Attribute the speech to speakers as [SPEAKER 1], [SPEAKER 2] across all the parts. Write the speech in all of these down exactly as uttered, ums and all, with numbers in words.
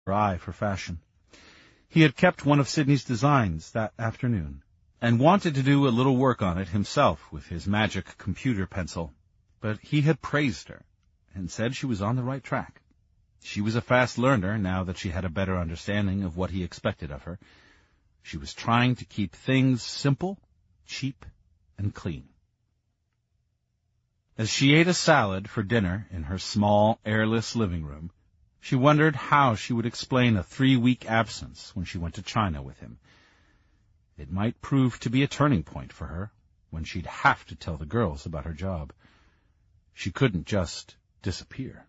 [SPEAKER 1] her eye for fashion. He had kept one of Sydney's designs that afternoon, and wanted to do a little work on it himself with his magic computer pencil, but he had praised her and said she was on the right track. She was a fast learner now that she had a better understanding of what he expected of her. She was trying to keep things simple, cheap, and clean. As she ate a salad for dinner in her small, airless living room, she wondered how she would explain a three-week absence when she went to China with him. It might prove to be a turning point for her, when she'd have to tell the girls about her job. She couldn't just disappear.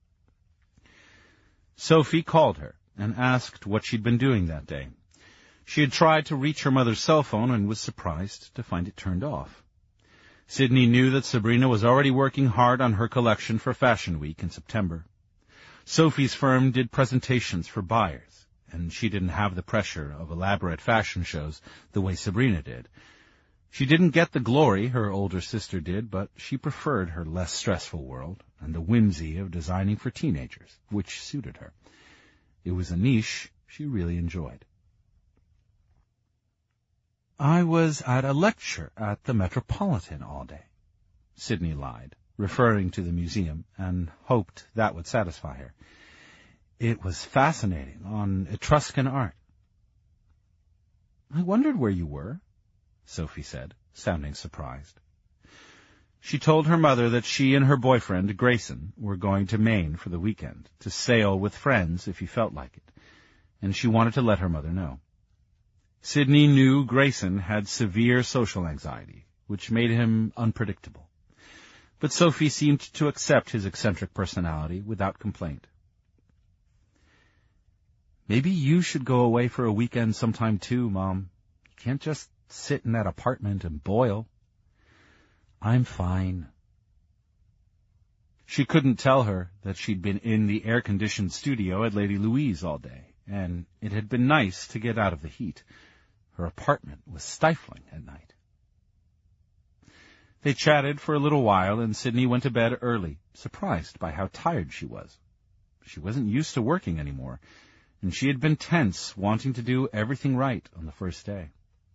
[SPEAKER 1] Sophie called her and asked what she'd been doing that day. She had tried to reach her mother's cell phone and was surprised to find it turned off. Sydney knew that Sabrina was already working hard on her collection for Fashion Week in September. Sophie's firm did presentations for buyers, and she didn't have the pressure of elaborate fashion shows the way Sabrina did. She didn't get the glory her older sister did, but she preferred her less stressful world and the whimsy of designing for teenagers, which suited her. It was a niche she really enjoyed. I was at a lecture at the Metropolitan all day, Sydney lied, referring to the museum, and hoped that would satisfy her. It was fascinating, on Etruscan art. I wondered where you were, Sophie said, sounding surprised. She told her mother that she and her boyfriend, Grayson, were going to Maine for the weekend, to sail with friends if he felt like it, and she wanted to let her mother know. Sydney knew Grayson had severe social anxiety, which made him unpredictable. But Sophie seemed to accept his eccentric personality without complaint. Maybe you should go away for a weekend sometime too, Mom. You can't just sit in that apartment and boil. I'm fine. She couldn't tell her that she'd been in the air-conditioned studio at Lady Louise all day, and it had been nice to get out of the heat. Her apartment was stifling at night. They chatted for a little while, and Sydney went to bed early, surprised by how tired she was. She wasn't used to working anymore, and she had been tense, wanting to do everything right on the first day.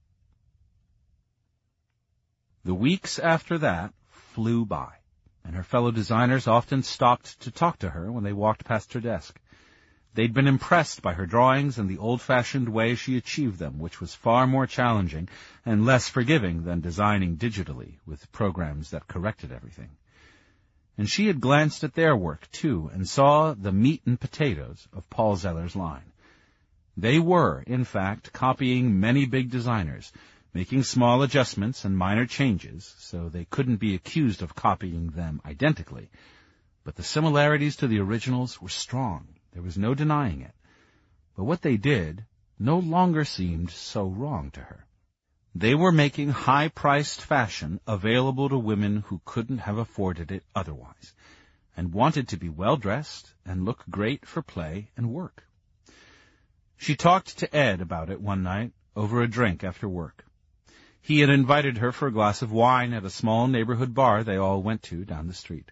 [SPEAKER 1] The weeks after that flew by, and her fellow designers often stopped to talk to her when they walked past her desk. They'd been impressed by her drawings and the old-fashioned way she achieved them, which was far more challenging and less forgiving than designing digitally with programs that corrected everything. And she had glanced at their work, too, and saw the meat and potatoes of Paul Zeller's line. They were, in fact, copying many big designers, making small adjustments and minor changes, so they couldn't be accused of copying them identically. But the similarities to the originals were strong. There was no denying it. But what they did no longer seemed so wrong to her. They were making high-priced fashion available to women who couldn't have afforded it otherwise, and wanted to be well-dressed and look great for play and work. She talked to Ed about it one night over a drink after work. He had invited her for a glass of wine at a small neighborhood bar they all went to down the street.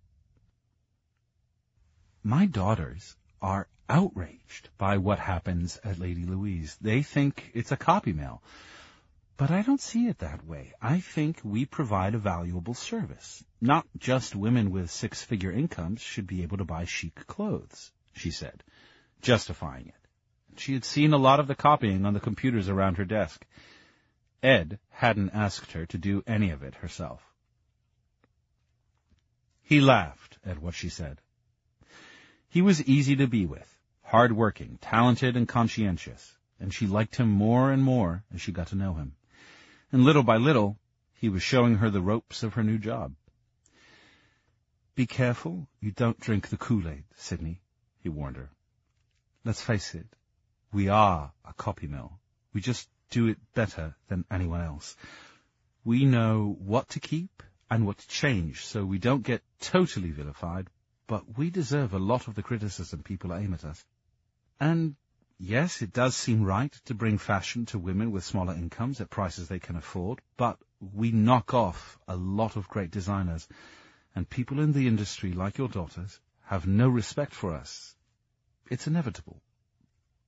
[SPEAKER 1] My daughters are outraged by what happens at Lady Louise. They think it's a copy mill. But I don't see it that way. I think we provide a valuable service. Not just women with six-figure incomes should be able to buy chic clothes, she said, justifying it. She had seen a lot of the copying on the computers around her desk. Ed hadn't asked her to do any of it herself. He laughed at what she said. He was easy to be with, hard-working, talented, and conscientious, and she liked him more and more as she got to know him. And little by little, he was showing her the ropes of her new job. Be careful you don't drink the Kool-Aid, Sydney, he warned her. Let's face it, we are a copy mill. We just do it better than anyone else. We know what to keep and what to change, so we don't get totally vilified, but we deserve a lot of the criticism people aim at us. And yes, it does seem right to bring fashion to women with smaller incomes at prices they can afford, but we knock off a lot of great designers, and people in the industry, like your daughters, have no respect for us. It's inevitable.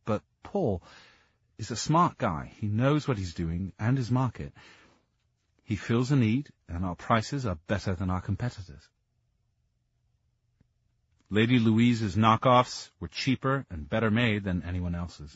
[SPEAKER 1] but Paul is a smart guy. He knows what he's doing and his market. He fills a need, and our prices are better than our competitors. Lady Louise's knockoffs were cheaper and better made than anyone else's.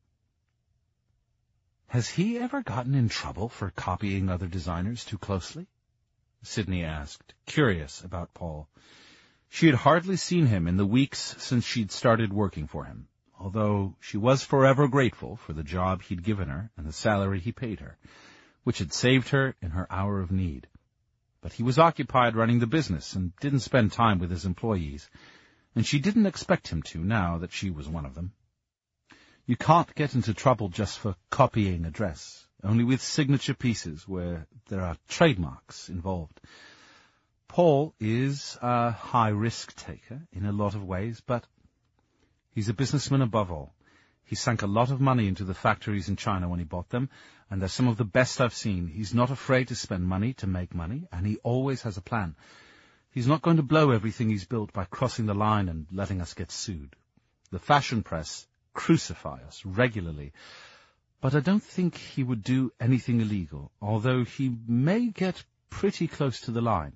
[SPEAKER 1] Has he ever gotten in trouble for copying other designers too closely? Sydney asked, curious about Paul. She had hardly seen him in the weeks since she'd started working for him, although she was forever grateful for the job he'd given her and the salary he paid her, which had saved her in her hour of need. But he was occupied running the business and didn't spend time with his employees, and she didn't expect him to now that she was one of them. You can't get into trouble just for copying a dress, only with signature pieces where there are trademarks involved. Paul is a high-risk taker in a lot of ways, but he's a businessman above all. He sank a lot of money into the factories in China when he bought them, and they're some of the best I've seen. He's not afraid to spend money to make money, and he always has a plan. He's not going to blow everything he's built by crossing the line and letting us get sued. The fashion press crucify us regularly, but I don't think he would do anything illegal, although he may get pretty close to the line.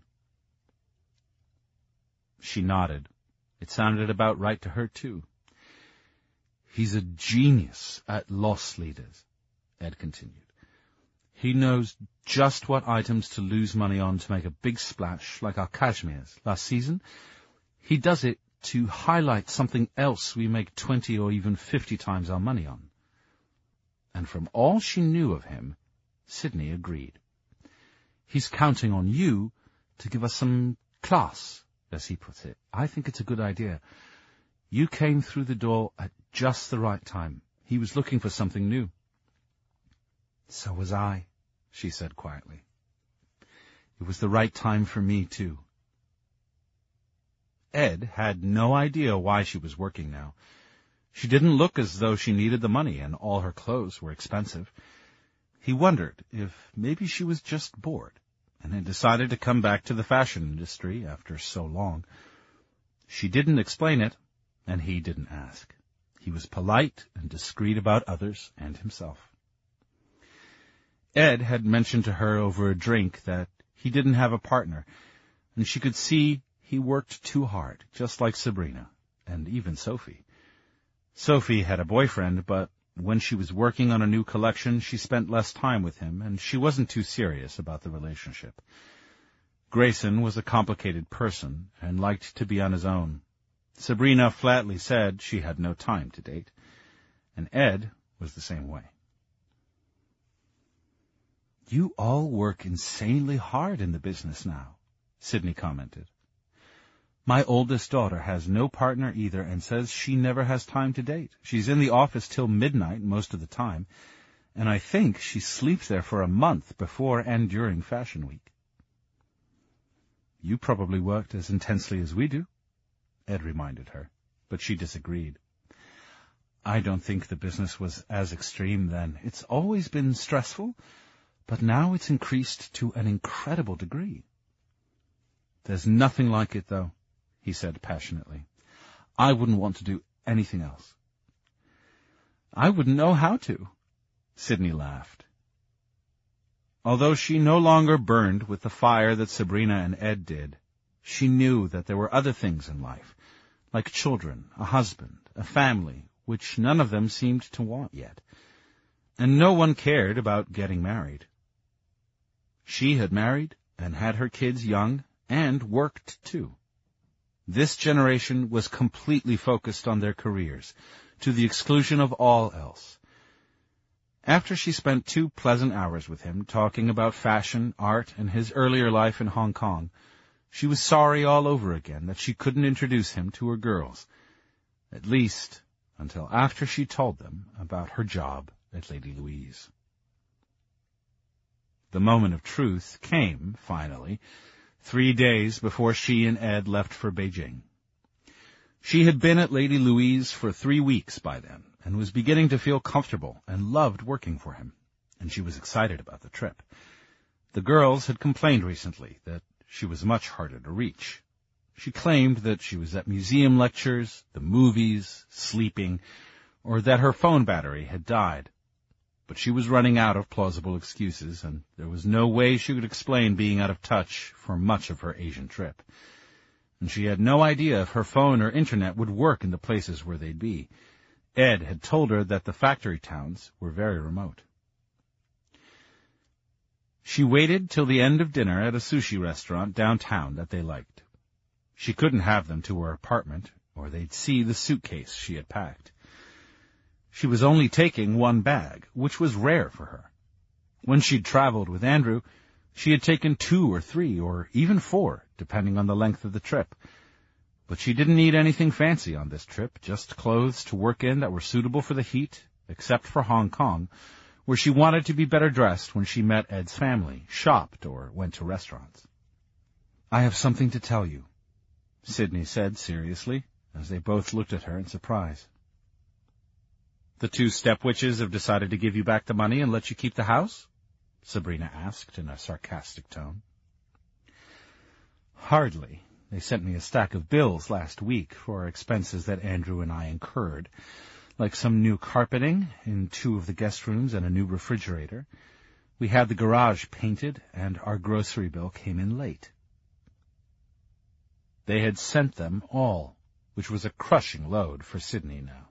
[SPEAKER 1] She nodded. It sounded about right to her, too. He's a genius at loss leaders, Ed continued. He knows just what items to lose money on to make a big splash, like our cashmeres last season. He does it to highlight something else we make twenty or even fifty times our money on. And from all she knew of him, Sydney agreed. He's counting on you to give us some class, as he puts it. I think it's a good idea. You came through the door at just the right time. He was looking for something new. So was I, she said quietly. It was the right time for me, too. Ed had no idea why she was working now. She didn't look as though she needed the money, and all her clothes were expensive. He wondered if maybe she was just bored, and had decided to come back to the fashion industry after so long. She didn't explain it, and he didn't ask. He was polite and discreet about others and himself. Ed had mentioned to her over a drink that he didn't have a partner, and she could see he worked too hard, just like Sabrina, and even Sophie. Sophie had a boyfriend, but when she was working on a new collection, she spent less time with him, and she wasn't too serious about the relationship. Grayson was a complicated person and liked to be on his own. Sabrina flatly said she had no time to date, and Ed was the same way. You all work insanely hard in the business now, Sydney commented. My oldest daughter has no partner either and says she never has time to date. She's in the office till midnight most of the time, and I think she sleeps there for a month before and during Fashion Week. You probably worked as intensely as we do, Ed reminded her, but she disagreed. I don't think the business was as extreme then. It's always been stressful, but now it's increased to an incredible degree. There's nothing like it, though, he said passionately. I wouldn't want to do anything else. I wouldn't know how to, Sydney laughed. Although she no longer burned with the fire that Sabrina and Ed did, she knew that there were other things in life, like children, a husband, a family, which none of them seemed to want yet, and no one cared about getting married. She had married and had her kids young and worked too. This generation was completely focused on their careers, to the exclusion of all else. After she spent two pleasant hours with him, talking about fashion, art, and his earlier life in Hong Kong, she was sorry all over again that she couldn't introduce him to her girls, at least until after she told them about her job at Lady Louise. The moment of truth came, finally, three days before she and Ed left for Beijing. She had been at Lady Louise for three weeks by then, and was beginning to feel comfortable and loved working for him, and she was excited about the trip. The girls had complained recently that she was much harder to reach. She claimed that she was at museum lectures, the movies, sleeping, or that her phone battery had died. But she was running out of plausible excuses, and there was no way she could explain being out of touch for much of her Asian trip. And she had no idea if her phone or internet would work in the places where they'd be. Ed had told her that the factory towns were very remote. She waited till the end of dinner at a sushi restaurant downtown that they liked. She couldn't have them to her apartment, or they'd see the suitcase she had packed. She was only taking one bag, which was rare for her. When she'd traveled with Andrew, she had taken two or three, or even four, depending on the length of the trip. But she didn't need anything fancy on this trip, just clothes to work in that were suitable for the heat, except for Hong Kong, where she wanted to be better dressed when she met Ed's family, shopped, or went to restaurants. "I have something to tell you," Sydney said seriously, as they both looked at her in surprise. "The two step-witches have decided to give you back the money and let you keep the house?" Sabrina asked in a sarcastic tone. "Hardly. They sent me a stack of bills last week for expenses that Andrew and I incurred, like some new carpeting in two of the guest rooms and a new refrigerator. We had the garage painted, and our grocery bill came in late." They had sent them all, which was a crushing load for Sydney now.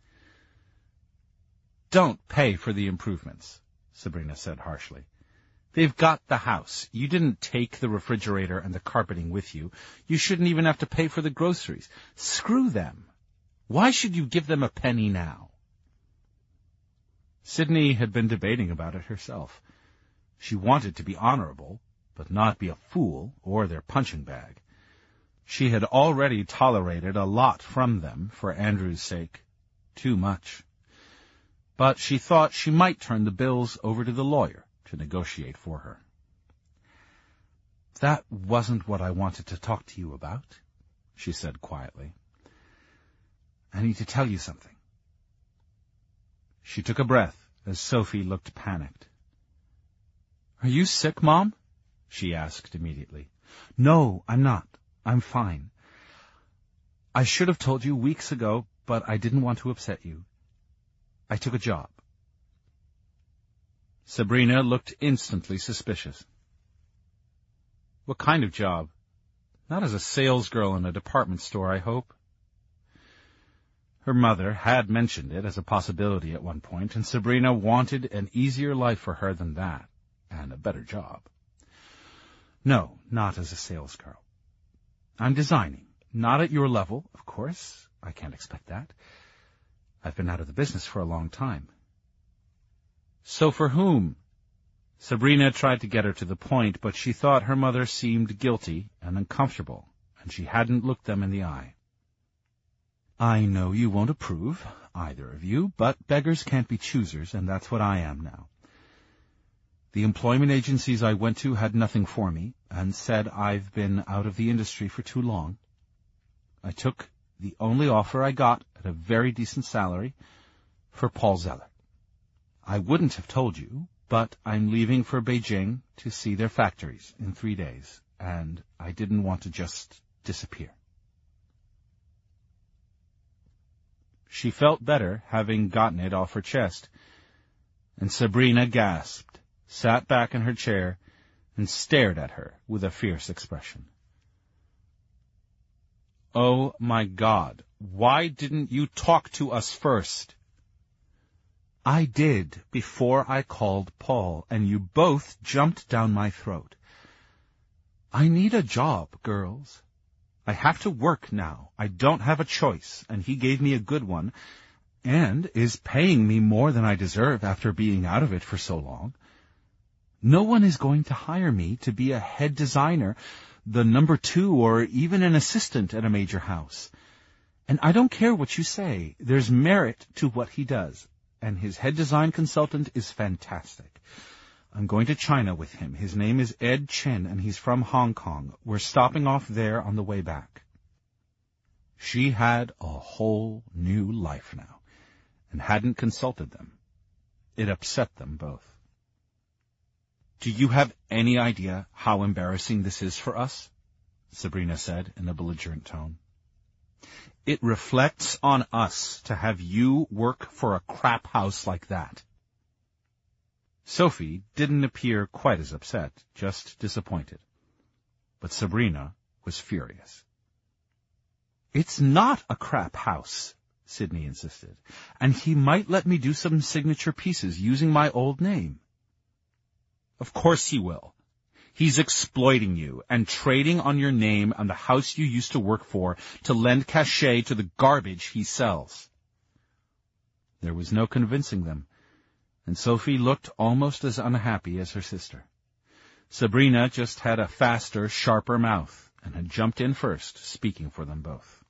[SPEAKER 1] "Don't pay for the improvements," Sabrina said harshly. "They've got the house. You didn't take the refrigerator and the carpeting with you. You shouldn't even have to pay for the groceries. Screw them. Why should you give them a penny now?" Sydney had been debating about it herself. She wanted to be honorable, but not be a fool or their punching bag. She had already tolerated a lot from them for Andrew's sake. Too much. But she thought she might turn the bills over to the lawyer to negotiate for her. "That wasn't what I wanted to talk to you about," she said quietly. "I need to tell you something." She took a breath as Sophie looked panicked. "Are you sick, Mom?" she asked immediately. "No, I'm not. I'm fine. I should have told you weeks ago, but I didn't want to upset you. I took a job." Sabrina looked instantly suspicious. "What kind of job? Not as a salesgirl in a department store, I hope." Her mother had mentioned it as a possibility at one point, and Sabrina wanted an easier life for her than that, and a better job. "No, not as a salesgirl. I'm designing. Not at your level, of course. I can't expect that. I've been out of the business for a long time." "So for whom?" Sabrina tried to get her to the point, but she thought her mother seemed guilty and uncomfortable, and she hadn't looked them in the eye. "I know you won't approve, either of you, but beggars can't be choosers, and that's what I am now. The employment agencies I went to had nothing for me, and said I've been out of the industry for too long. I took the only offer I got at a very decent salary for Paul Zeller. I wouldn't have told you, but I'm leaving for Beijing to see their factories in three days, and I didn't want to just disappear." She felt better having gotten it off her chest, and Sabrina gasped, sat back in her chair, and stared at her with a fierce expression. "Oh, my God, why didn't you talk to us first?" "I did before I called Paul, and you both jumped down my throat. I need a job, girls. I have to work now. I don't have a choice, and he gave me a good one, and is paying me more than I deserve after being out of it for so long. No one is going to hire me to be a head designer, the number two, or even an assistant at a major house. And I don't care what you say. There's merit to what he does, and his head design consultant is fantastic. I'm going to China with him. His name is Ed Chen, and he's from Hong Kong. We're stopping off there on the way back." She had a whole new life now, and hadn't consulted them. It upset them both. "Do you have any idea how embarrassing this is for us?" Sabrina said in a belligerent tone. It reflects on us to have you work for a crap house like that. Sophie didn't appear quite as upset, just disappointed. But Sabrina was furious. It's not a crap house, Sydney insisted, and he might let me do some signature pieces using my old name. Of course he will. He's exploiting you and trading on your name and the house you used to work for to lend cachet to the garbage he sells. There was no convincing them, and Sophie looked almost as unhappy as her sister. Sabrina just had a faster, sharper mouth and had jumped in first, speaking for them both.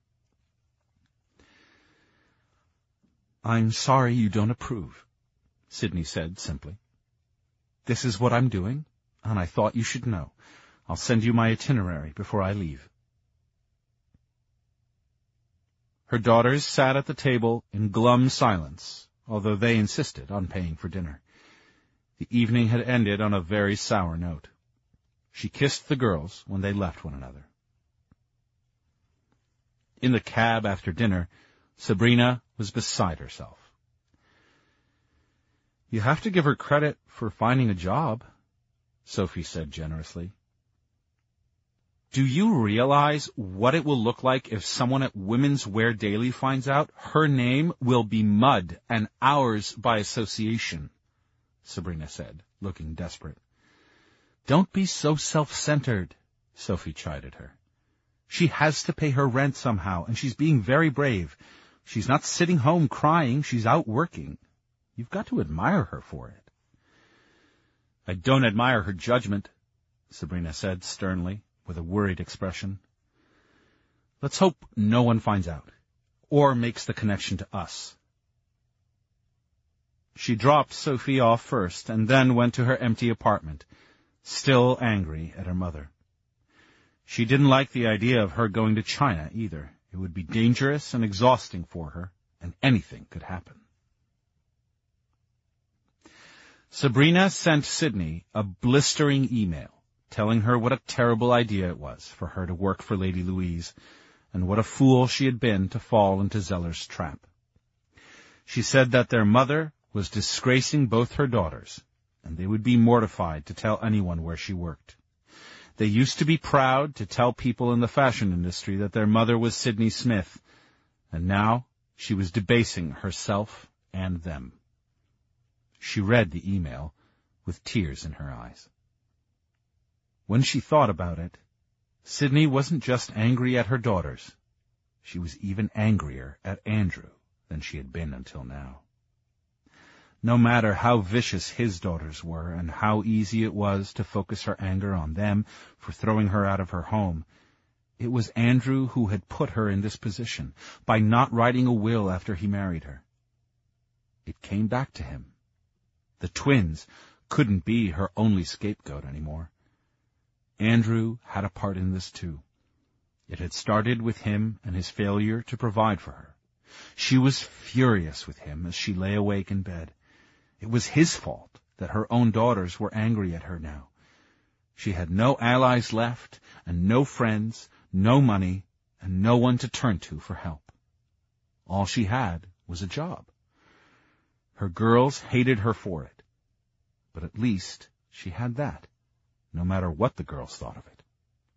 [SPEAKER 1] I'm sorry you don't approve, Sydney said simply. This is what I'm doing, and I thought you should know. I'll send you my itinerary before I leave. Her daughters sat at the table in glum silence, although they insisted on paying for dinner. The evening had ended on a very sour note. She kissed the girls when they left one another. In the cab after dinner, Sabrina was beside herself. You have to give her credit for finding a job, Sophie said generously. Do you realize what it will look like if someone at Women's Wear Daily finds out? Her name will be mud and ours by association, Sabrina said, looking desperate. Don't be so self-centered, Sophie chided her. She has to pay her rent somehow, and she's being very brave. She's not sitting home crying, she's out working. You've got to admire her for it. I don't admire her judgment, Sabrina said sternly, with a worried expression. Let's hope no one finds out, or makes the connection to us. She dropped Sophie off first, and then went to her empty apartment, still angry at her mother. She didn't like the idea of her going to China, either. It would be dangerous and exhausting for her, and anything could happen. Sabrina sent Sydney a blistering email, telling her what a terrible idea it was for her to work for Lady Louise, and what a fool she had been to fall into Zeller's trap. She said that their mother was disgracing both her daughters, and they would be mortified to tell anyone where she worked. They used to be proud to tell people in the fashion industry that their mother was Sydney Smith, and now she was debasing herself and them. She read the email with tears in her eyes. When she thought about it, Sydney wasn't just angry at her daughters. She was even angrier at Andrew than she had been until now. No matter how vicious his daughters were and how easy it was to focus her anger on them for throwing her out of her home, it was Andrew who had put her in this position by not writing a will after he married her. It came back to him. The twins couldn't be her only scapegoat anymore. Andrew had a part in this too. It had started with him and his failure to provide for her. She was furious with him as she lay awake in bed. It was his fault that her own daughters were angry at her now. She had no allies left, and no friends, no money, and no one to turn to for help. All she had was a job. Her girls hated her for it, but at least she had that, no matter what the girls thought of it.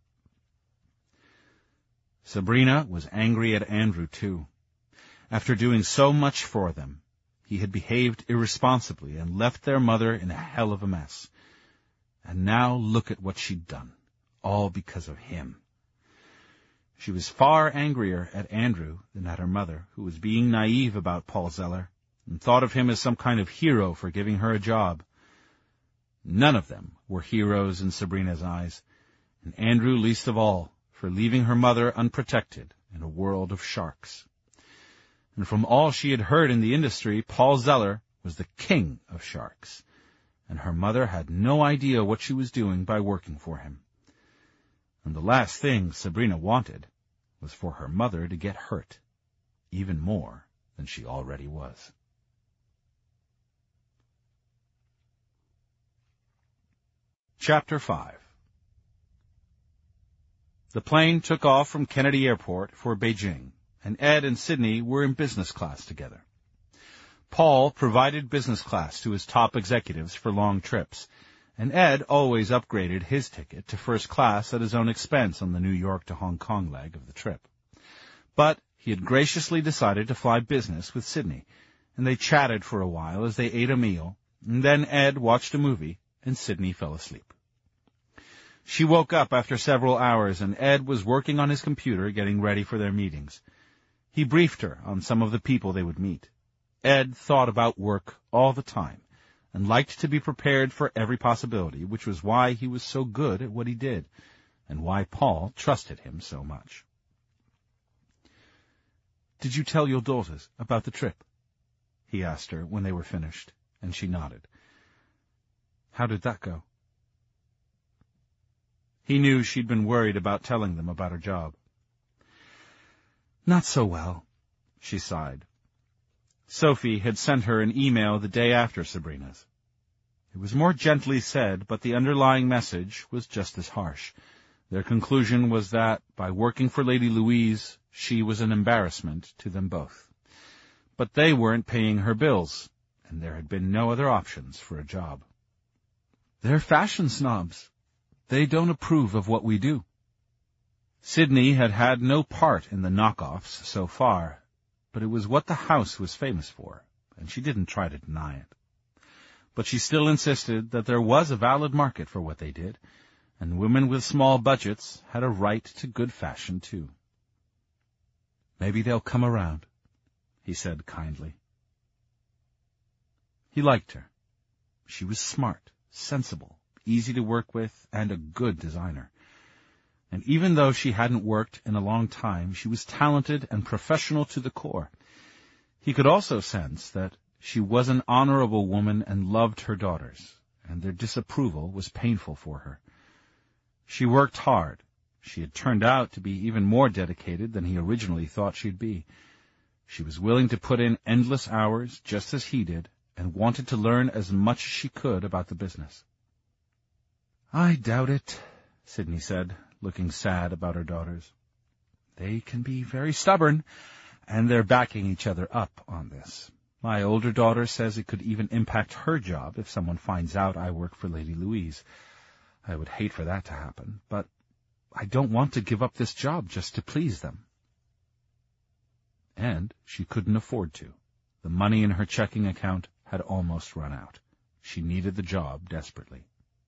[SPEAKER 1] Sabrina was angry at Andrew, too. After doing so much for them, he had behaved irresponsibly and left their mother in a hell of a mess. And now look at what she'd done, all because of him. She was far angrier at Andrew than at her mother, who was being naive about Paul Zeller, and thought of him as some kind of hero for giving her a job. None of them were heroes in Sabrina's eyes, and Andrew least of all, for leaving her mother unprotected in a world of sharks. And from all she had heard in the industry, Paul Zeller was the king of sharks, and her mother had no idea what she was doing by working for him. And the last thing Sabrina wanted was for her mother to get hurt, even more than she already was. Chapter five. The plane took off from Kennedy Airport for Beijing, and Ed and Sidney were in business class together. Paul provided business class to his top executives for long trips, and Ed always upgraded his ticket to first class at his own expense on the New York to Hong Kong leg of the trip. But he had graciously decided to fly business with Sidney, and they chatted for a while as they ate a meal, and then Ed watched a movie, and Sidney fell asleep. She woke up after several hours, and Ed was working on his computer getting ready for their meetings. He briefed her on some of the people they would meet. Ed thought about work all the time and liked to be prepared for every possibility, which was why he was so good at what he did and why Paul trusted him so much. "Did you tell your daughters about the trip?" he asked her when they were finished, and she nodded. "How did that go?" He knew she'd been worried about telling them about her job. "Not so well," she sighed. Sophie had sent her an email the day after Sabrina's. It was more gently said, but the underlying message was just as harsh. Their conclusion was that, by working for Lady Louise, she was an embarrassment to them both. But they weren't paying her bills, and there had been no other options for a job. "They're fashion snobs. They don't approve of what we do." Sidney had had no part in the knockoffs so far, but it was what the house was famous for, and she didn't try to deny it. But she still insisted that there was a valid market for what they did, and women with small budgets had a right to good fashion, too. "Maybe they'll come around," he said kindly. He liked her. She was smart, sensible, easy to work with, and a good designer. And even though she hadn't worked in a long time, she was talented and professional to the core. He could also sense that she was an honorable woman and loved her daughters, and their disapproval was painful for her. She worked hard. She had turned out to be even more dedicated than he originally thought she'd be. She was willing to put in endless hours, just as he did, and wanted to learn as much as she could about the business. "I doubt it," Sidney said, looking sad about her daughters. "They can be very stubborn, and they're backing each other up on this. My older daughter says it could even impact her job if someone finds out I work for Lady Louise. I would hate for that to happen, but I don't want to give up this job just to please them." And she couldn't afford to. The money in her checking account had almost run out. She needed the job desperately.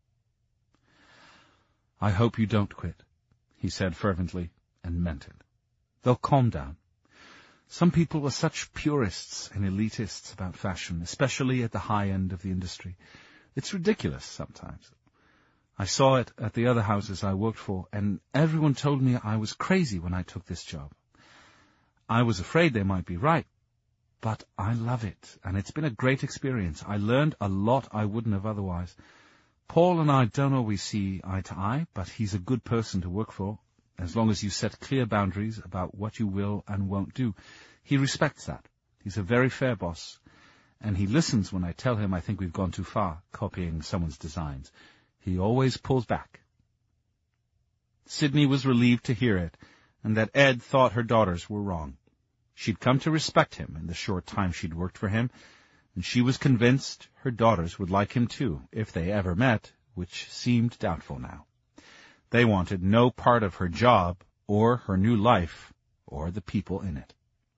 [SPEAKER 1] "I hope you don't quit," he said fervently, and meant it. "They'll calm down. Some people are such purists and elitists about fashion, especially at the high end of the industry. It's ridiculous sometimes. I saw it at the other houses I worked for, and everyone told me I was crazy when I took this job. I was afraid they might be right, but I love it, and it's been a great experience. I learned a lot I wouldn't have otherwise. Paul and I don't always see eye to eye, but he's a good person to work for, as long as you set clear boundaries about what you will and won't do. He respects that. He's a very fair boss, and he listens when I tell him I think we've gone too far, copying someone's designs. He always pulls back." Sidney was relieved to hear it, and that Ed thought her daughters were wrong. She'd come to respect him in the short time she'd worked for him, and she was convinced her daughters would like him too, if they ever met, which seemed doubtful now. They wanted no part of her job, or her new life, or the people in it.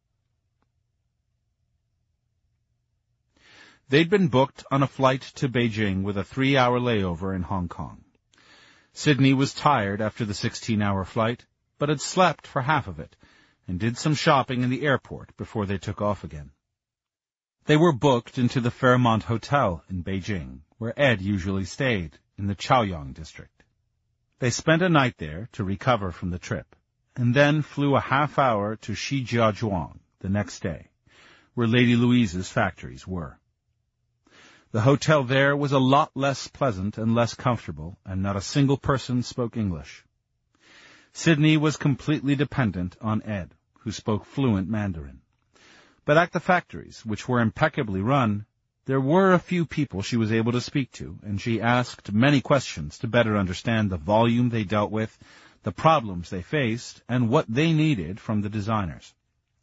[SPEAKER 1] They'd been booked on a flight to Beijing with a three-hour layover in Hong Kong. Sidney was tired after the sixteen-hour flight, but had slept for half of it, and did some shopping in the airport before they took off again. They were booked into the Fairmont Hotel in Beijing, where Ed usually stayed, in the Chaoyang district. They spent a night there to recover from the trip, and then flew a half hour to Shijiazhuang the next day, where Lady Louise's factories were. The hotel there was a lot less pleasant and less comfortable, and not a single person spoke English. Sidney was completely dependent on Ed, who spoke fluent Mandarin. But at the factories, which were impeccably run, there were a few people she was able to speak to, and she asked many questions to better understand the volume they dealt with, the problems they faced, and what they needed from the designers.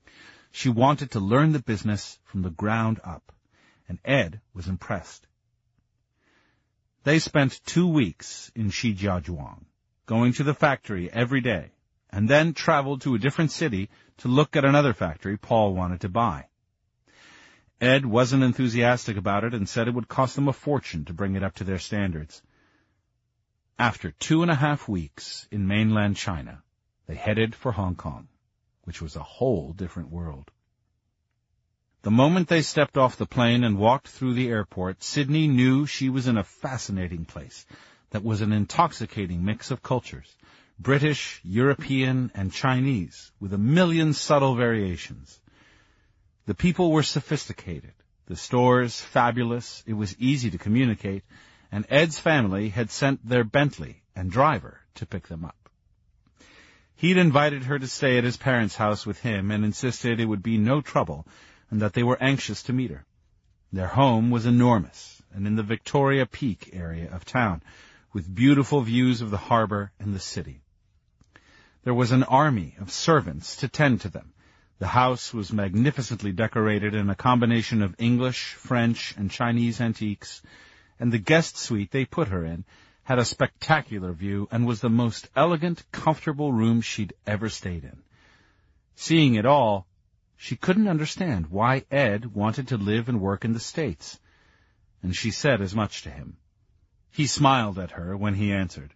[SPEAKER 1] She wanted to learn the business from the ground up, and Ed was impressed. They spent two weeks in Shijiazhuang, going to the factory every day, and then traveled to a different city to look at another factory Paul wanted to buy. Ed wasn't enthusiastic about it and said it would cost them a fortune to bring it up to their standards. After two and a half weeks in mainland China, they headed for Hong Kong, which was a whole different world. The moment they stepped off the plane and walked through the airport, Sydney knew she was in a fascinating place that was an intoxicating mix of cultures, British, European, and Chinese, with a million subtle variations. The people were sophisticated, the stores fabulous, it was easy to communicate, and Ed's family had sent their Bentley and driver to pick them up. He'd invited her to stay at his parents' house with him and insisted it would be no trouble and that they were anxious to meet her. Their home was enormous and in the Victoria Peak area of town, with beautiful views of the harbor and the city. There was an army of servants to tend to them. The house was magnificently decorated in a combination of English, French, and Chinese antiques, and the guest suite they put her in had a spectacular view and was the most elegant, comfortable room she'd ever stayed in. Seeing it all, she couldn't understand why Ed wanted to live and work in the States, and she said as much to him. He smiled at her when he answered.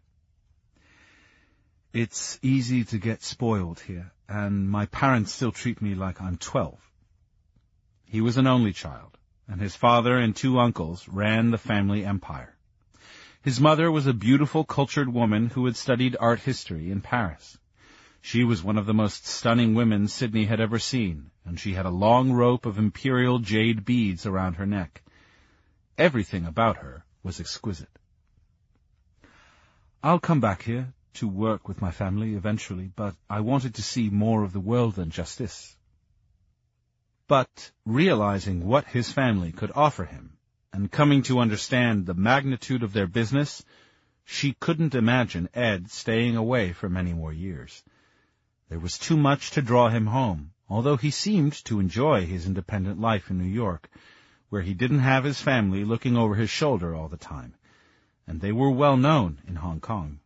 [SPEAKER 1] "It's easy to get spoiled here, and my parents still treat me like I'm twelve." He was an only child, and his father and two uncles ran the family empire. His mother was a beautiful, cultured woman who had studied art history in Paris. She was one of the most stunning women Sydney had ever seen, and she had a long rope of imperial jade beads around her neck. Everything about her was exquisite. "I'll come back here to work with my family eventually, but I wanted to see more of the world than just this." But realizing what his family could offer him, and coming to understand the magnitude of their business, she couldn't imagine Ed staying away for many more years. There was too much to draw him home, although he seemed to enjoy his independent life in New York, where he didn't have his family looking over his shoulder all the time, and they were well known in Hong Kong.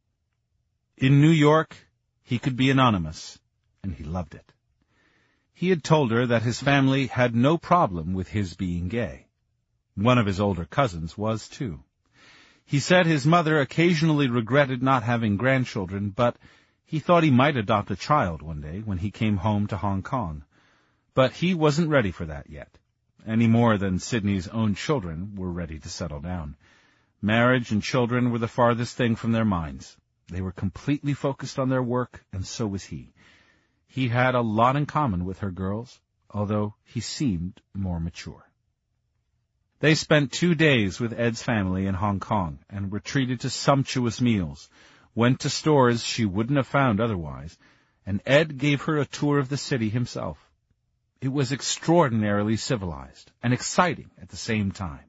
[SPEAKER 1] In New York, he could be anonymous, and he loved it. He had told her that his family had no problem with his being gay. One of his older cousins was, too. He said his mother occasionally regretted not having grandchildren, but he thought he might adopt a child one day when he came home to Hong Kong. But he wasn't ready for that yet, any more than Sydney's own children were ready to settle down. Marriage and children were the farthest thing from their minds. They were completely focused on their work, and so was he. He had a lot in common with her girls, although he seemed more mature. They spent two days with Ed's family in Hong Kong and were treated to sumptuous meals, went to stores she wouldn't have found otherwise, and Ed gave her a tour of the city himself. It was extraordinarily civilized and exciting at the same time.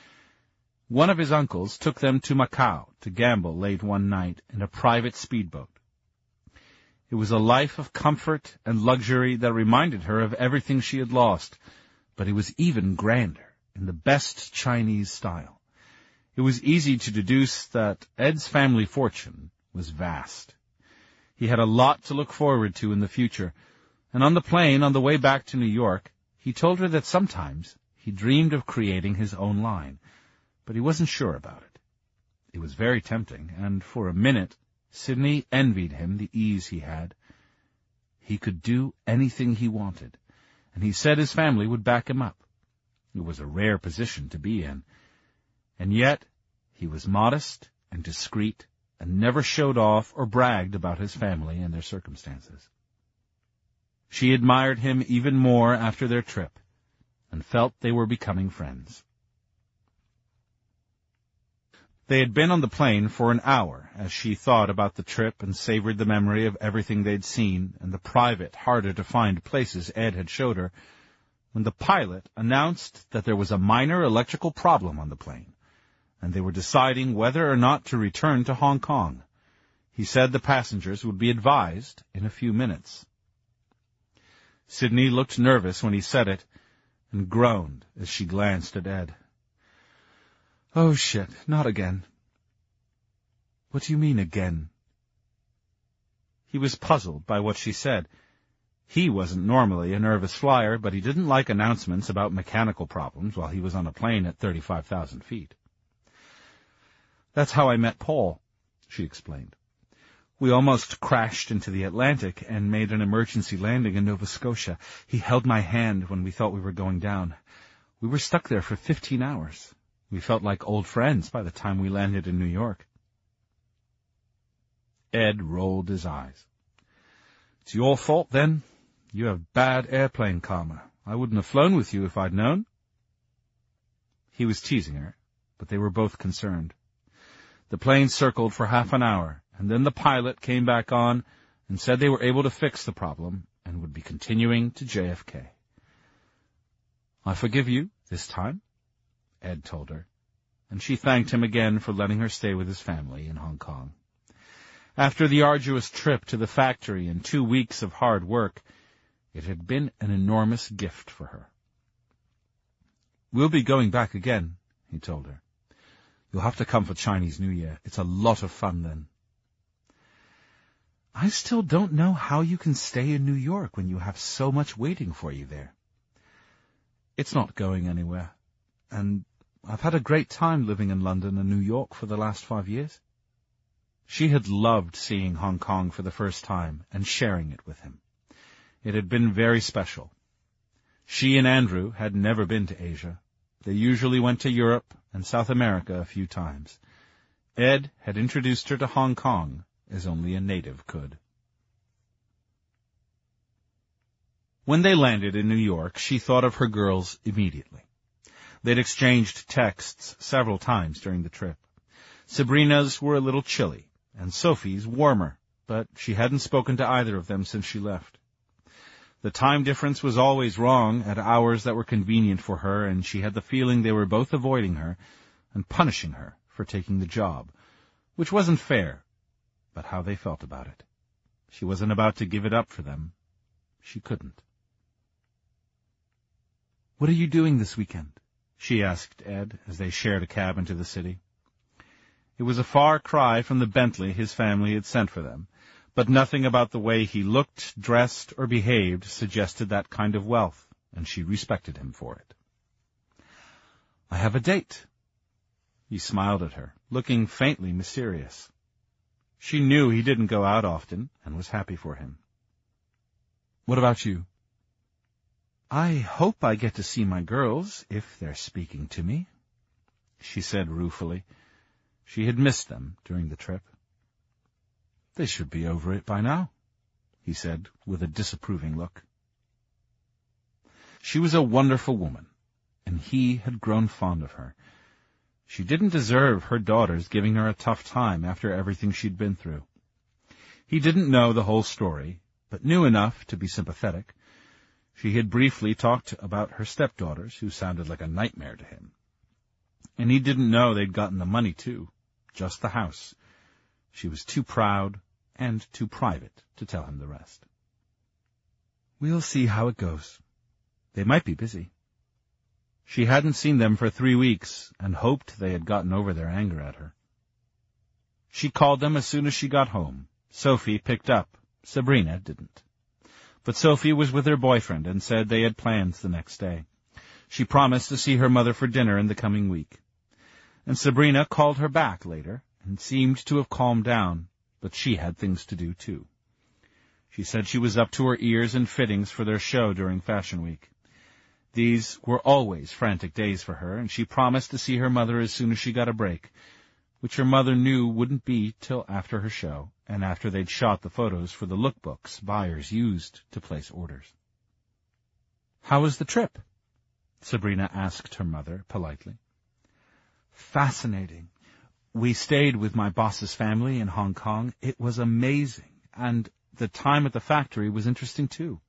[SPEAKER 1] One of his uncles took them to Macau to gamble late one night in a private speedboat. It was a life of comfort and luxury that reminded her of everything she had lost, but it was even grander, in the best Chinese style. It was easy to deduce that Ed's family fortune was vast. He had a lot to look forward to in the future, and on the plane on the way back to New York, he told her that sometimes he dreamed of creating his own line, but he wasn't sure about it. It was very tempting, and for a minute, Sydney envied him the ease he had. He could do anything he wanted, and he said his family would back him up. It was a rare position to be in, and yet he was modest and discreet and never showed off or bragged about his family and their circumstances. She admired him even more after their trip and felt they were becoming friends. They had been on the plane for an hour as she thought about the trip and savored the memory of everything they'd seen and the private, harder-to-find places Ed had showed her, when the pilot announced that there was a minor electrical problem on the plane, and they were deciding whether or not to return to Hong Kong. He said the passengers would be advised in a few minutes. Sydney looked nervous when he said it, and groaned as she glanced at Ed. "Oh, shit, not again." "What do you mean, again?" He was puzzled by what she said. He wasn't normally a nervous flyer, but he didn't like announcements about mechanical problems while he was on a plane at thirty-five thousand feet. "That's how I met Paul," she explained. "We almost crashed into the Atlantic and made an emergency landing in Nova Scotia. He held my hand when we thought we were going down. We were stuck there for fifteen hours. We felt like old friends by the time we landed in New York." Ed rolled his eyes. "It's your fault, then. You have bad airplane karma. I wouldn't have flown with you if I'd known." He was teasing her, but they were both concerned. The plane circled for half an hour, and then the pilot came back on and said they were able to fix the problem and would be continuing to J F K. "I forgive you this time," Ed told her, and she thanked him again for letting her stay with his family in Hong Kong. After the arduous trip to the factory and two weeks of hard work, it had been an enormous gift for her. "We'll be going back again," he told her. "You'll have to come for Chinese New Year. It's a lot of fun then." "I still don't know how you can stay in New York when you have so much waiting for you there." "It's not going anywhere, and I've had a great time living in London and New York for the last five years. She had loved seeing Hong Kong for the first time and sharing it with him. It had been very special. She and Andrew had never been to Asia. They usually went to Europe and South America a few times. Ed had introduced her to Hong Kong as only a native could. When they landed in New York, she thought of her girls immediately. They'd exchanged texts several times during the trip. Sabrina's were a little chilly, and Sophie's warmer, but she hadn't spoken to either of them since she left. The time difference was always wrong at hours that were convenient for her, and she had the feeling they were both avoiding her and punishing her for taking the job, which wasn't fair, but how they felt about it. She wasn't about to give it up for them. She couldn't. "What are you doing this weekend?" she asked Ed as they shared a cab into the city. It was a far cry from the Bentley his family had sent for them, but nothing about the way he looked, dressed, or behaved suggested that kind of wealth, and she respected him for it. "I have a date." He smiled at her, looking faintly mysterious. She knew he didn't go out often, and was happy for him. "What about you?" "I hope I get to see my girls, if they're speaking to me," she said ruefully. She had missed them during the trip. "They should be over it by now," he said, with a disapproving look. She was a wonderful woman, and he had grown fond of her. She didn't deserve her daughters giving her a tough time after everything she'd been through. He didn't know the whole story, but knew enough to be sympathetic. She had briefly talked about her stepdaughters, who sounded like a nightmare to him. And he didn't know they'd gotten the money, too, just the house. She was too proud and too private to tell him the rest. "We'll see how it goes. They might be busy." She hadn't seen them for three weeks and hoped they had gotten over their anger at her. She called them as soon as she got home. Sophie picked up. Sabrina didn't. But Sophie was with her boyfriend and said they had plans the next day. She promised to see her mother for dinner in the coming week. And Sabrina called her back later and seemed to have calmed down, but she had things to do too. She said she was up to her ears in fittings for their show during Fashion Week. These were always frantic days for her, and she promised to see her mother as soon as she got a break, which her mother knew wouldn't be till after her show, and after they'd shot the photos for the lookbooks buyers used to place orders. "How was the trip?" Sabrina asked her mother politely. "Fascinating. We stayed with my boss's family in Hong Kong. It was amazing, and the time at the factory was interesting too."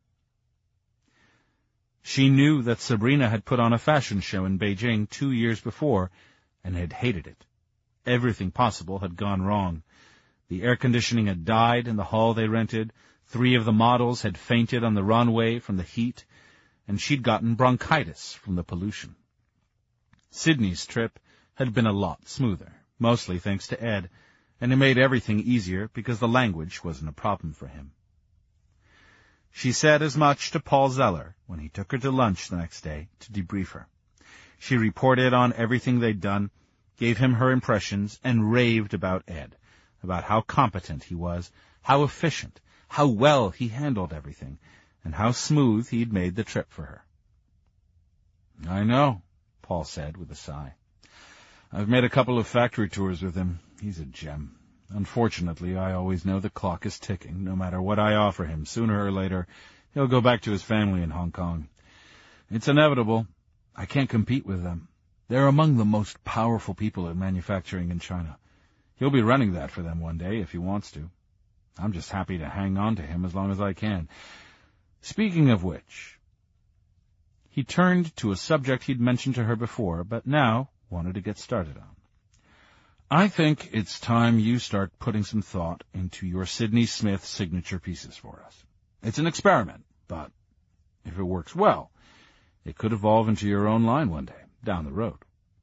[SPEAKER 1] She knew that Sabrina had put on a fashion show in Beijing two years before and had hated it. Everything possible had gone wrong. The air conditioning had died in the hall they rented, Three of the models had fainted on the runway from the heat, and she'd gotten bronchitis from the pollution. Sydney's trip had been a lot smoother, mostly thanks to Ed, and it made everything easier because the language wasn't a problem for him. She said as much to Paul Zeller when he took her to lunch the next day to debrief her. She reported on everything they'd done, gave him her impressions, and raved about Ed, about how competent he was, how efficient, how well he handled everything, and how smooth he'd made the trip for her. "I know," Paul said with a sigh. "I've made a couple of factory tours with him. He's a gem. Unfortunately, I always know the clock is ticking. No matter what I offer him, sooner or later, he'll go back to his family in Hong Kong. It's inevitable. I can't compete with them. They're among the most powerful people in manufacturing in China. He'll be running that for them one day if he wants to. I'm just happy to hang on to him as long as I can. Speaking of which," he turned to a subject he'd mentioned to her before, but now wanted to get started on. "I think it's time you start putting some thought into your Sydney Smith signature pieces for us. It's an experiment, but if it works well, it could evolve into your own line one day, down the road."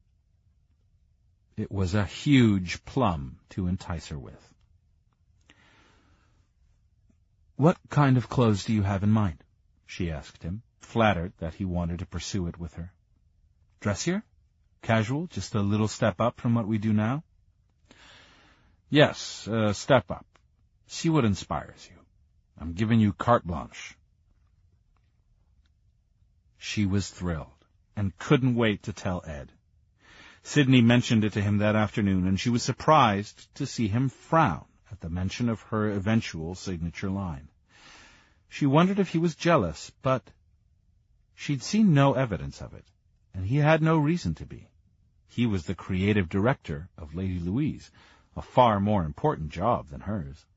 [SPEAKER 1] It was a huge plum to entice her with. "What kind of clothes do you have in mind?" she asked him, flattered that he wanted to pursue it with her. "Dressier? Casual, just a little step up from what we do now?" "Yes, a step up. See what inspires you. I'm giving you carte blanche." She was thrilled, and couldn't wait to tell Ed. Sydney mentioned it to him that afternoon, and she was surprised to see him frown at the mention of her eventual signature line. She wondered if he was jealous, but she'd seen no evidence of it, and he had no reason to be. He was the creative director of Lady Louise, a far more important job than hers.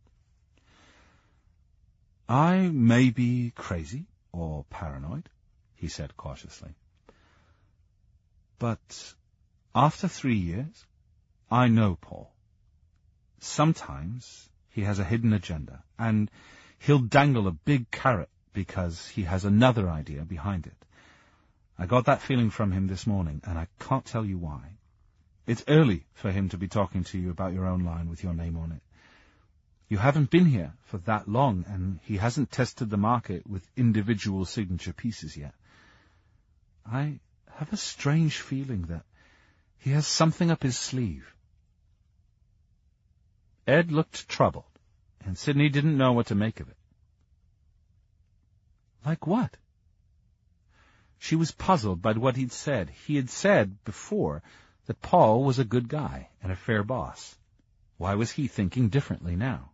[SPEAKER 1] "I may be crazy or paranoid," he said cautiously. "But after three years, I know Paul. Sometimes he has a hidden agenda, and he'll dangle a big carrot because he has another idea behind it. I got that feeling from him this morning, and I can't tell you why. It's early for him to be talking to you about your own line with your name on it. You haven't been here for that long, and he hasn't tested the market with individual signature pieces yet. I have a strange feeling that he has something up his sleeve." Ed looked troubled, and Sydney didn't know what to make of it. "Like what?" She was puzzled by what he'd said. He had said before that Paul was a good guy and a fair boss. Why was he thinking differently now?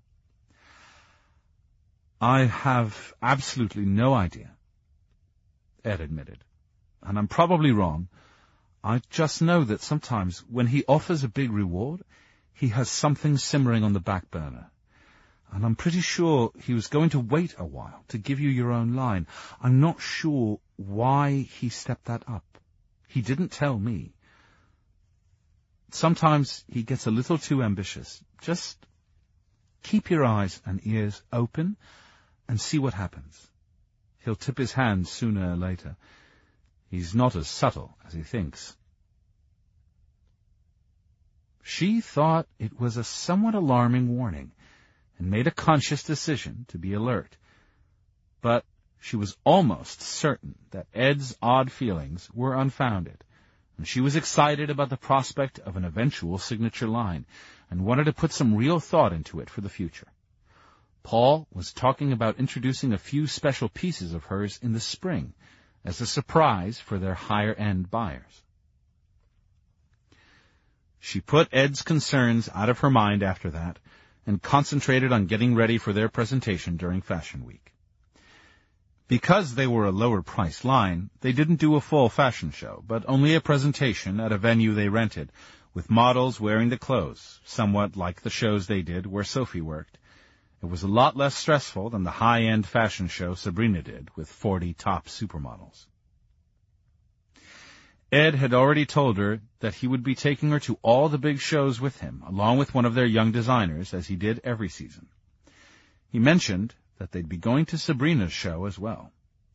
[SPEAKER 1] "I have absolutely no idea," Ed admitted, "and I'm probably wrong. I just know that sometimes when he offers a big reward, he has something simmering on the back burner. And I'm pretty sure he was going to wait a while to give you your own line. I'm not sure why he stepped that up. He didn't tell me. Sometimes he gets a little too ambitious. Just keep your eyes and ears open and see what happens. He'll tip his hand sooner or later. He's not as subtle as he thinks." She thought it was a somewhat alarming warning, and made a conscious decision to be alert. But she was almost certain that Ed's odd feelings were unfounded, and she was excited about the prospect of an eventual signature line, and wanted to put some real thought into it for the future. Paul was talking about introducing a few special pieces of hers in the spring, as a surprise for their higher-end buyers. She put Ed's concerns out of her mind after that, and concentrated on getting ready for their presentation during Fashion Week. Because they were a lower-priced line, they didn't do a full fashion show, but only a presentation at a venue they rented, with models wearing the clothes, somewhat like the shows they did where Sophie worked. It was a lot less stressful than the high-end fashion show Sabrina did, with forty top supermodels. Ed had already told her that he would be taking her to all the big shows with him, along with one of their young designers, as he did every season. He mentioned that they'd be going to Sabrina's show as well.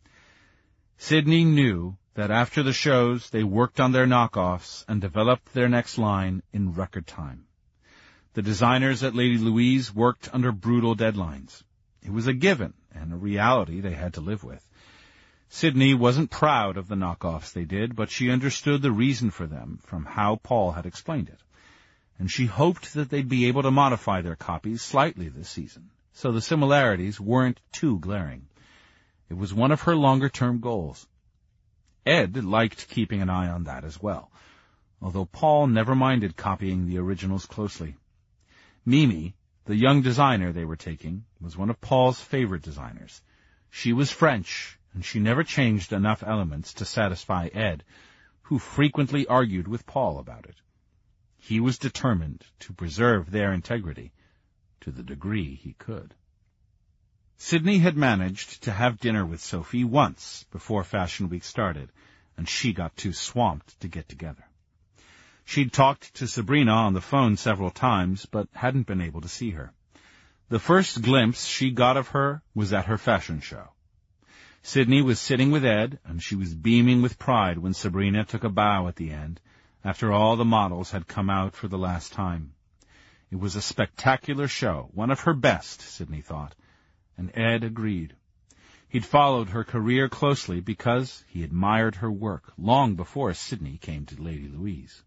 [SPEAKER 1] Sidney knew that after the shows they worked on their knockoffs and developed their next line in record time. The designers at Lady Louise worked under brutal deadlines. It was a given and a reality they had to live with. Sidney wasn't proud of the knockoffs they did, but she understood the reason for them from how Paul had explained it. And she hoped that they'd be able to modify their copies slightly this season, so the similarities weren't too glaring. It was one of her longer-term goals. Ed liked keeping an eye on that as well, although Paul never minded copying the originals closely. Mimi, the young designer they were taking, was one of Paul's favorite designers. She was French, and she never changed enough elements to satisfy Ed, who frequently argued with Paul about it. He was determined to preserve their integrity to the degree he could. Sidney had managed to have dinner with Sophie once before Fashion Week started, and she got too swamped to get together. She'd talked to Sabrina on the phone several times, but hadn't been able to see her. The first glimpse she got of her was at her fashion show. Sidney was sitting with Ed, and she was beaming with pride when Sabrina took a bow at the end, after all the models had come out for the last time. It was a spectacular show, one of her best, Sidney thought, and Ed agreed. He'd followed her career closely because he admired her work long before Sidney came to Lady Louise.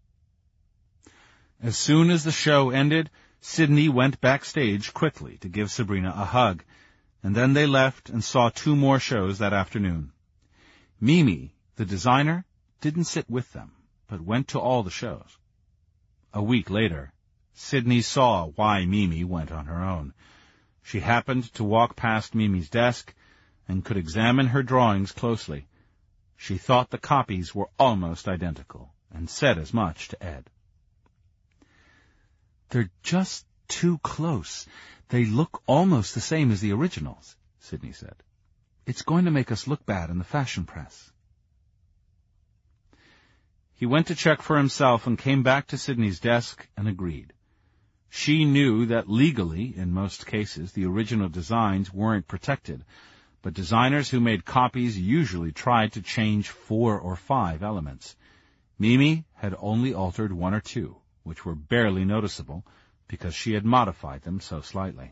[SPEAKER 1] As soon as the show ended, Sidney went backstage quickly to give Sabrina a hug, and then they left and saw two more shows that afternoon. Mimi, the designer, didn't sit with them, but went to all the shows. A week later, Sidney saw why Mimi went on her own. She happened to walk past Mimi's desk and could examine her drawings closely. She thought the copies were almost identical, and said as much to Ed. "They're just too close. They look almost the same as the originals," Sidney said. "It's going to make us look bad in the fashion press." He went to check for himself and came back to Sidney's desk and agreed. She knew that legally, in most cases, the original designs weren't protected, but designers who made copies usually tried to change four or five elements. Mimi had only altered one or two, which were barely noticeable because she had modified them so slightly.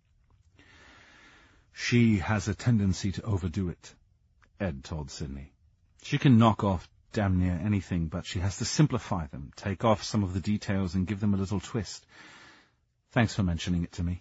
[SPEAKER 1] "She has a tendency to overdo it," Ed told Sidney. "She can knock off damn near anything, but she has to simplify them, take off some of the details, and give them a little twist. Thanks for mentioning it to me."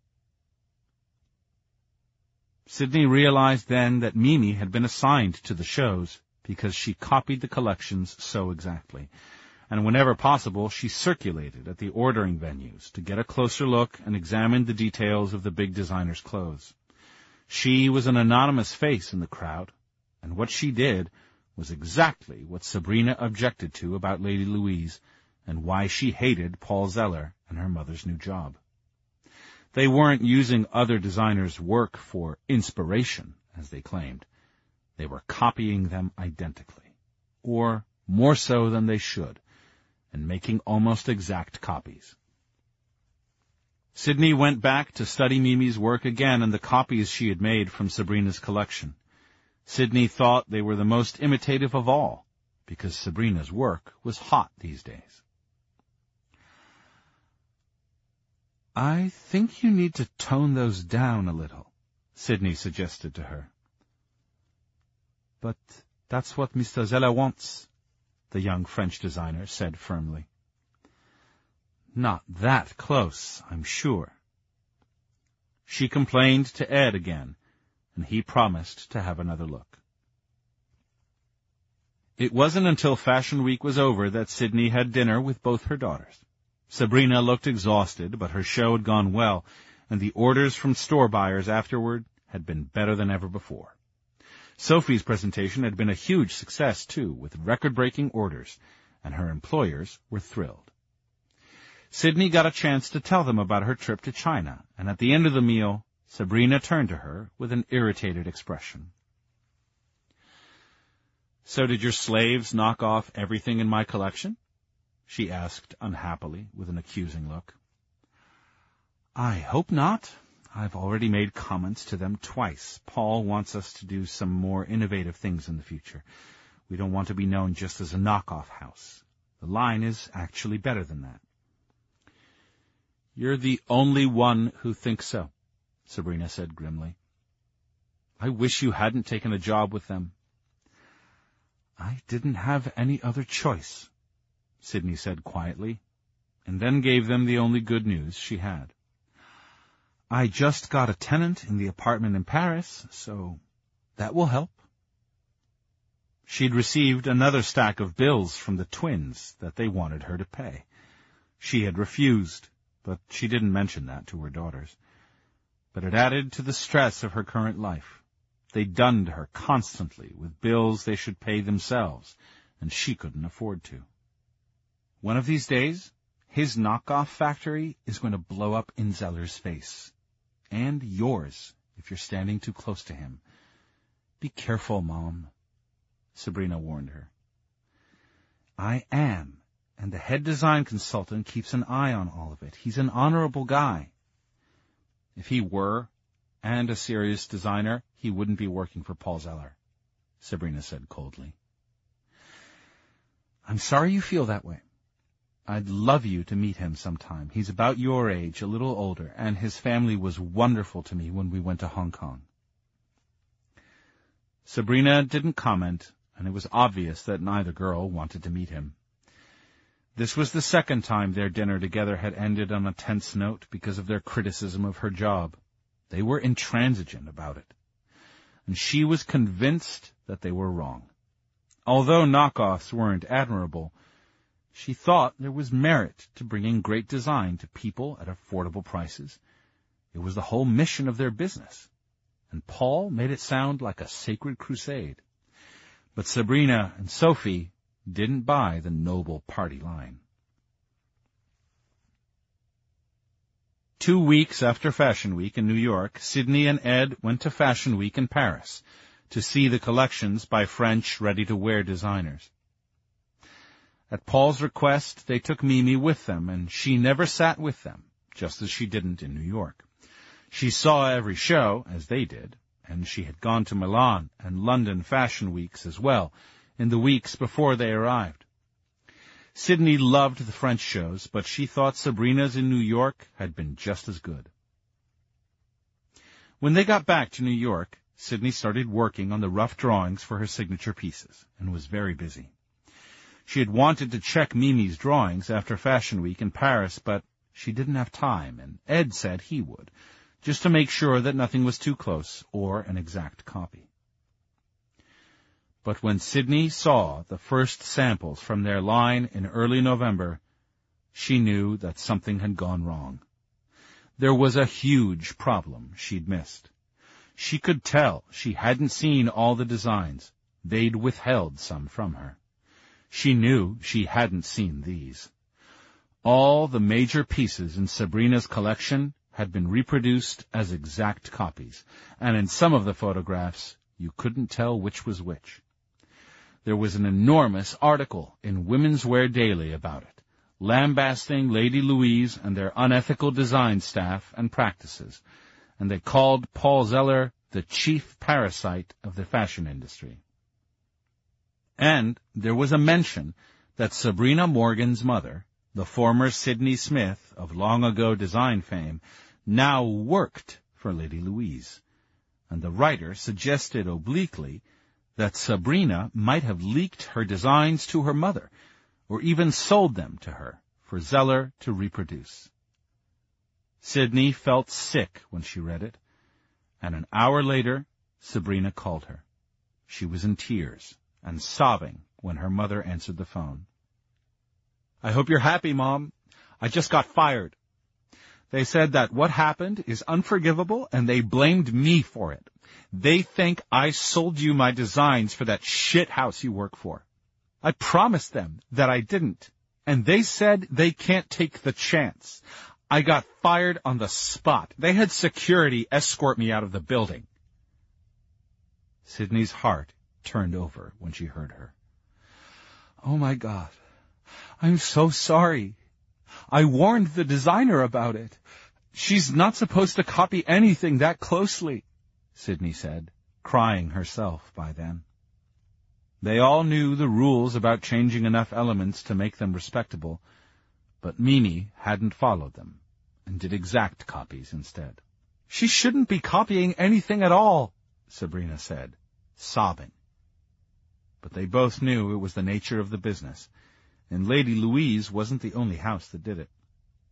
[SPEAKER 1] Sidney realized then that Mimi had been assigned to the shows because she copied the collections so exactly, and whenever possible she circulated at the ordering venues to get a closer look and examine the details of the big designers' clothes. She was an anonymous face in the crowd, and what she did was exactly what Sabrina objected to about Lady Louise, and why she hated Paul Zeller and her mother's new job. They weren't using other designers' work for inspiration, as they claimed. They were copying them identically, or more so than they should, and making almost exact copies. Sidney went back to study Mimi's work again and the copies she had made from Sabrina's collection. Sidney thought they were the most imitative of all, because Sabrina's work was hot these days. "I think you need to tone those down a little," Sidney suggested to her. "But that's what Mister Zeller wants," the young French designer said firmly. "Not that close, I'm sure." She complained to Ed again, and he promised to have another look. It wasn't until Fashion Week was over that Sidney had dinner with both her daughters. Sabrina looked exhausted, but her show had gone well, and the orders from store buyers afterward had been better than ever before. Sophie's presentation had been a huge success, too, with record-breaking orders, and her employers were thrilled. Sidney got a chance to tell them about her trip to China, and at the end of the meal, Sabrina turned to her with an irritated expression. "So did your slaves knock off everything in my collection?" she asked unhappily with an accusing look. "I hope not. I've already made comments to them twice. Paul wants us to do some more innovative things in the future. We don't want to be known just as a knockoff house. The line is actually better than that. You're the only one who thinks so, Sabrina said grimly. I wish you hadn't taken a job with them. I didn't have any other choice, Sydney said quietly, and then gave them the only good news she had. I just got a tenant in the apartment in Paris, so that will help. She'd received another stack of bills from the twins that they wanted her to pay. She had refused, but she didn't mention that to her daughters. But it added to the stress of her current life. They dunned her constantly with bills they should pay themselves, and she couldn't afford to. One of these days, his knockoff factory is going to blow up in Zeller's face. And yours, if you're standing too close to him. Be careful, Mom, Sabrina warned her. I am, and the head design consultant keeps an eye on all of it. He's an honorable guy. If he were, and a serious designer, he wouldn't be working for Paul Zeller, Sabrina said coldly. I'm sorry you feel that way. I'd love you to meet him sometime. He's about your age, a little older, and his family was wonderful to me when we went to Hong Kong. Sabrina didn't comment, and it was obvious that neither girl wanted to meet him. This was the second time their dinner together had ended on a tense note because of their criticism of her job. They were intransigent about it, and she was convinced that they were wrong. Although knockoffs weren't admirable, she thought there was merit to bringing great design to people at affordable prices. It was the whole mission of their business, and Paul made it sound like a sacred crusade. But Sabrina and Sophie didn't buy the noble party line. Two weeks after Fashion Week in New York, Sydney and Ed went to Fashion Week in Paris to see the collections by French ready-to-wear designers. At Paul's request, they took Mimi with them, and she never sat with them, just as she didn't in New York. She saw every show, as they did, and she had gone to Milan and London Fashion Weeks as well, in the weeks before they arrived. Sydney loved the French shows, but she thought Sabrina's in New York had been just as good. When they got back to New York, Sydney started working on the rough drawings for her signature pieces, and was very busy. She had wanted to check Mimi's drawings after Fashion Week in Paris, but she didn't have time, and Ed said he would, just to make sure that nothing was too close or an exact copy. But when Sydney saw the first samples from their line in early November, she knew that something had gone wrong. There was a huge problem she'd missed. She could tell she hadn't seen all the designs. They'd withheld some from her. She knew she hadn't seen these. All the major pieces in Sabrina's collection had been reproduced as exact copies, and in some of the photographs you couldn't tell which was which. There was an enormous article in Women's Wear Daily about it, lambasting Lady Louise and their unethical design staff and practices, and they called Paul Zeller the chief parasite of the fashion industry. And there was a mention that Sabrina Morgan's mother, the former Sydney Smith of long-ago design fame, now worked for Lady Louise, and the writer suggested obliquely that Sabrina might have leaked her designs to her mother, or even sold them to her for Zeller to reproduce. Sydney felt sick when she read it, and an hour later Sabrina called her. She was in tears and sobbing when her mother answered the phone. I hope you're happy, Mom. I just got fired. They said that what happened is unforgivable, and they blamed me for it. They think I sold you my designs for that shit house you work for. I promised them that I didn't, and they said they can't take the chance. I got fired on the spot. They had security escort me out of the building. Sydney's heart turned over when she heard her. Oh, my God. I'm so sorry. I warned the designer about it. She's not supposed to copy anything that closely, Sydney said, crying herself by then. They all knew the rules about changing enough elements to make them respectable, but Mimi hadn't followed them, and did exact copies instead. She shouldn't be copying anything at all, Sabrina said, sobbing. But they both knew it was the nature of the business, and Lady Louise wasn't the only house that did it.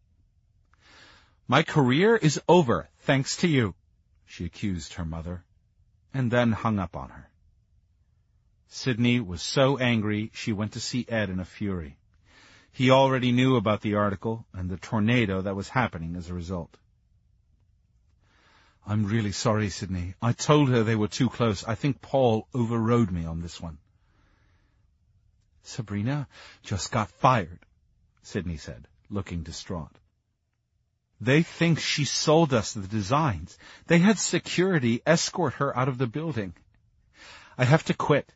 [SPEAKER 1] My career is over, thanks to you, she accused her mother, and then hung up on her. Sydney was so angry she went to see Ed in a fury. He already knew about the article and the tornado that was happening as a result. I'm really sorry, Sydney. I told her they were too close. I think Paul overrode me on this one. Sabrina just got fired, Sydney said, looking distraught. They think she sold us the designs. They had security escort her out of the building. I have to quit.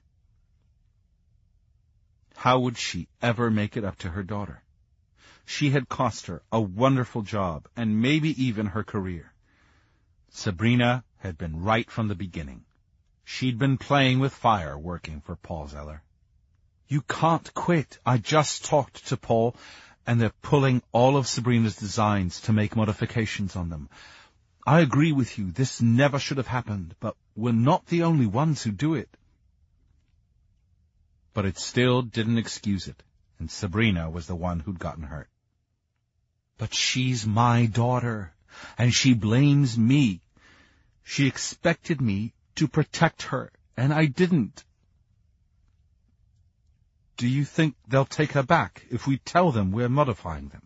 [SPEAKER 1] How would she ever make it up to her daughter? She had cost her a wonderful job and maybe even her career. Sabrina had been right from the beginning. She'd been playing with fire working for Paul Zeller. You can't quit. I just talked to Paul, and they're pulling all of Sabrina's designs to make modifications on them. I agree with you, this never should have happened, but we're not the only ones who do it. But it still didn't excuse it, and Sabrina was the one who'd gotten hurt. But she's my daughter, and she blames me. She expected me to protect her, and I didn't. Do you think they'll take her back if we tell them we're modifying them?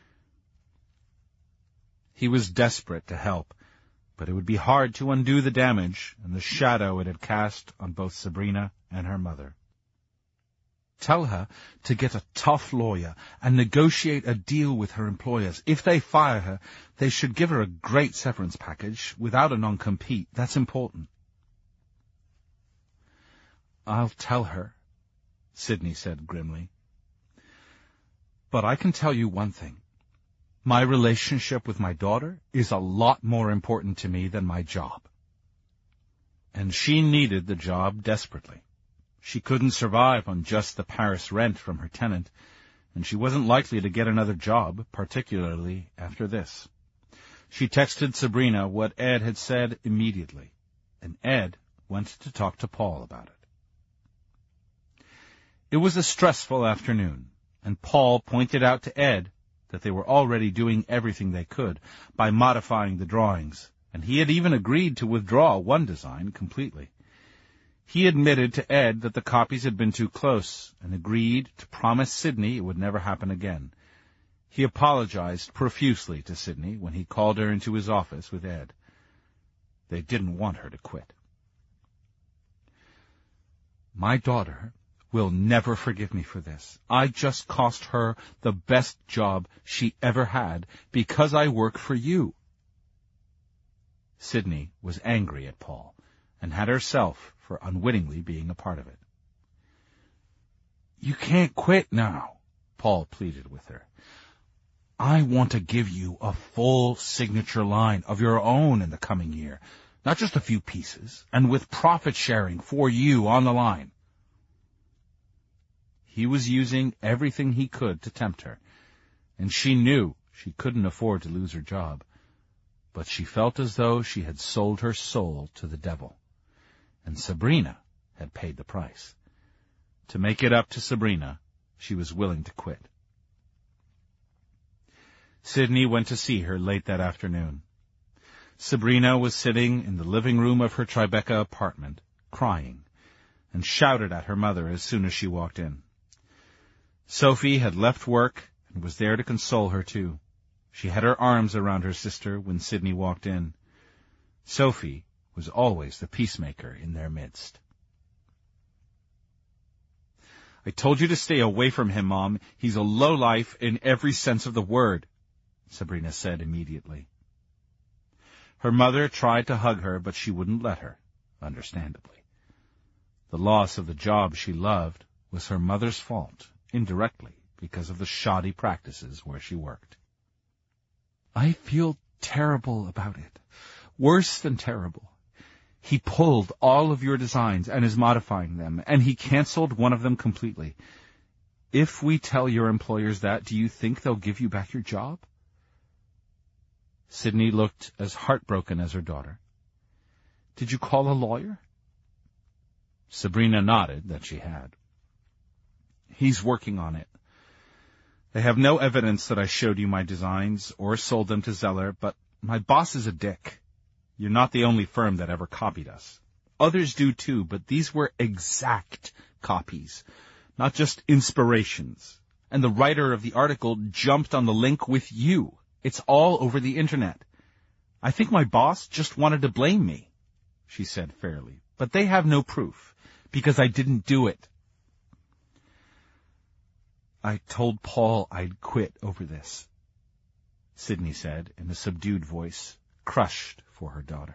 [SPEAKER 1] He was desperate to help, but it would be hard to undo the damage and the shadow it had cast on both Sabrina and her mother. Tell her to get a tough lawyer and negotiate a deal with her employers. If they fire her, they should give her a great severance package without a non-compete. That's important. I'll tell her, Sydney said grimly. But I can tell you one thing. My relationship with my daughter is a lot more important to me than my job. And she needed the job desperately. She couldn't survive on just the Paris rent from her tenant, and she wasn't likely to get another job, particularly after this. She texted Sabrina what Ed had said immediately, and Ed went to talk to Paul about it. It was a stressful afternoon, and Paul pointed out to Ed that they were already doing everything they could by modifying the drawings, and he had even agreed to withdraw one design completely. He admitted to Ed that the copies had been too close and agreed to promise Sydney it would never happen again. He apologized profusely to Sydney when he called her into his office with Ed. They didn't want her to quit. My daughter will never forgive me for this. I just cost her the best job she ever had because I work for you. Sydney was angry at Paul and had herself for unwittingly being a part of it. You can't quit now, Paul pleaded with her. I want to give you a full signature line of your own in the coming year, not just a few pieces, and with profit sharing for you on the line. He was using everything he could to tempt her, and she knew she couldn't afford to lose her job, but she felt as though she had sold her soul to the devil. And Sabrina had paid the price. To make it up to Sabrina, she was willing to quit. Sydney went to see her late that afternoon. Sabrina was sitting in the living room of her Tribeca apartment, crying, and shouted at her mother as soon as she walked in. Sophie had left work and was there to console her, too. She had her arms around her sister when Sydney walked in. Sophie was always the peacemaker in their midst. I told you to stay away from him, Mom. He's a lowlife in every sense of the word, Sabrina said immediately. Her mother tried to hug her, but she wouldn't let her, understandably. The loss of the job she loved was her mother's fault, indirectly, because of the shoddy practices where she worked. I feel terrible about it. Worse than terrible. He pulled all of your designs and is modifying them, and he canceled one of them completely. If we tell your employers that, do you think they'll give you back your job?" Sydney looked as heartbroken as her daughter. "Did you call a lawyer?" Sabrina nodded that she had. "He's working on it. They have no evidence that I showed you my designs or sold them to Zeller, but my boss is a dick. You're not the only firm that ever copied us. Others do too, but these were exact copies, not just inspirations. And the writer of the article jumped on the link with you. It's all over the internet. I think my boss just wanted to blame me," she said fairly, "but they have no proof, because I didn't do it." "I told Paul I'd quit over this," Sydney said in a subdued voice, crushed for her daughter.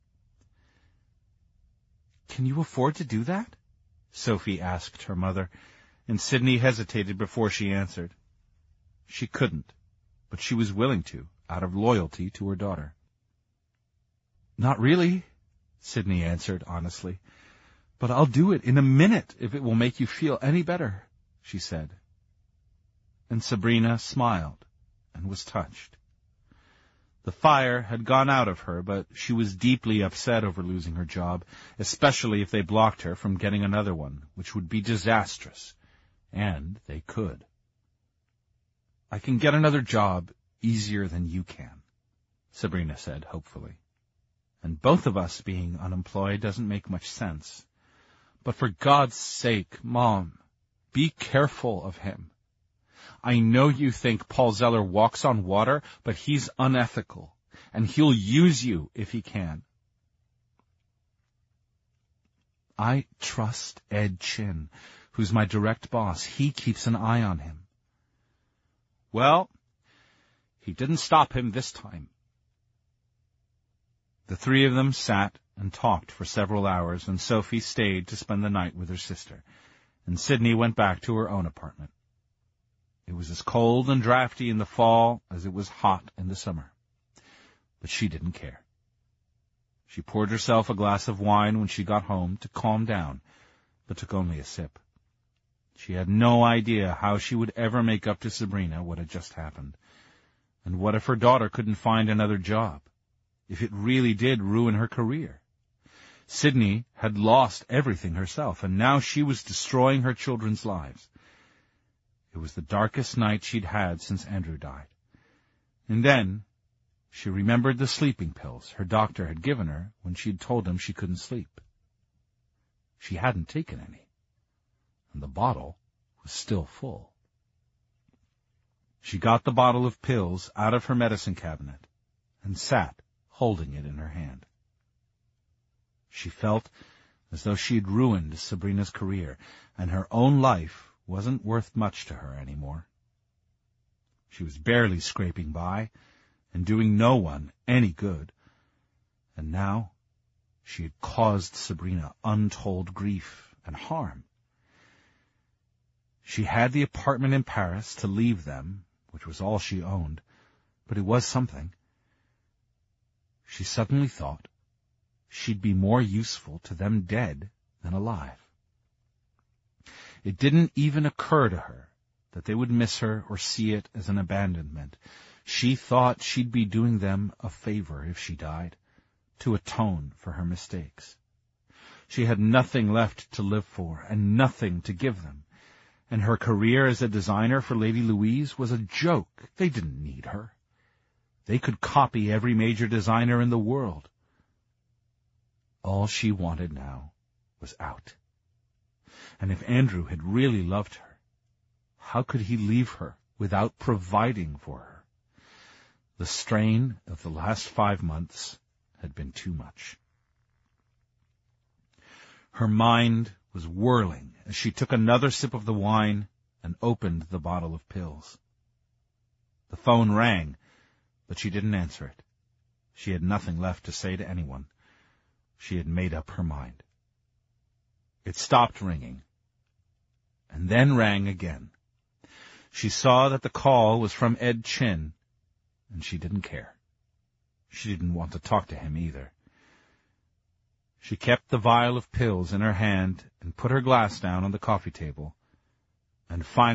[SPEAKER 1] "Can you afford to do that?" Sophie asked her mother, and Sydney hesitated before she answered. She couldn't, but she was willing to, out of loyalty to her daughter. "Not really," Sydney answered honestly, "but I'll do it in a minute if it will make you feel any better," she said. And Sabrina smiled and was touched. The fire had gone out of her, but she was deeply upset over losing her job, especially if they blocked her from getting another one, which would be disastrous. And they could. "I can get another job easier than you can," Sabrina said hopefully. "And both of us being unemployed doesn't make much sense. But for God's sake, Mom, be careful of him. I know you think Paul Zeller walks on water, but he's unethical, and he'll use you if he can." "I trust Ed Chin, who's my direct boss. He keeps an eye on him." "Well, he didn't stop him this time." The three of them sat and talked for several hours, and Sophie stayed to spend the night with her sister, and Sydney went back to her own apartment. It was as cold and drafty in the fall as it was hot in the summer. But she didn't care. She poured herself a glass of wine when she got home to calm down, but took only a sip. She had no idea how she would ever make up to Sabrina what had just happened. And what if her daughter couldn't find another job? If it really did ruin her career? Sydney had lost everything herself, and now she was destroying her children's lives. It was the darkest night she'd had since Andrew died. And then she remembered the sleeping pills her doctor had given her when she'd told him she couldn't sleep. She hadn't taken any, and the bottle was still full. She got the bottle of pills out of her medicine cabinet and sat holding it in her hand. She felt as though she had ruined Sabrina's career, and her own life wasn't worth much to her anymore. She was barely scraping by and doing no one any good. And now she had caused Sabrina untold grief and harm. She had the apartment in Paris to leave them, which was all she owned, but it was something. She suddenly thought she'd be more useful to them dead than alive. It didn't even occur to her that they would miss her or see it as an abandonment. She thought she'd be doing them a favor if she died, to atone for her mistakes. She had nothing left to live for and nothing to give them, and her career as a designer for Lady Louise was a joke. They didn't need her. They could copy every major designer in the world. All she wanted now was out. And if Andrew had really loved her, how could he leave her without providing for her? The strain of the last five months had been too much. Her mind was whirling as she took another sip of the wine and opened the bottle of pills. The phone rang, but she didn't answer it. She had nothing left to say to anyone. She had made up her mind. It stopped ringing, and then rang again. She saw that the call was from Ed Chin, and she didn't care. She didn't want to talk to him either. She kept the vial of pills in her hand and put her glass down on the coffee table, and finally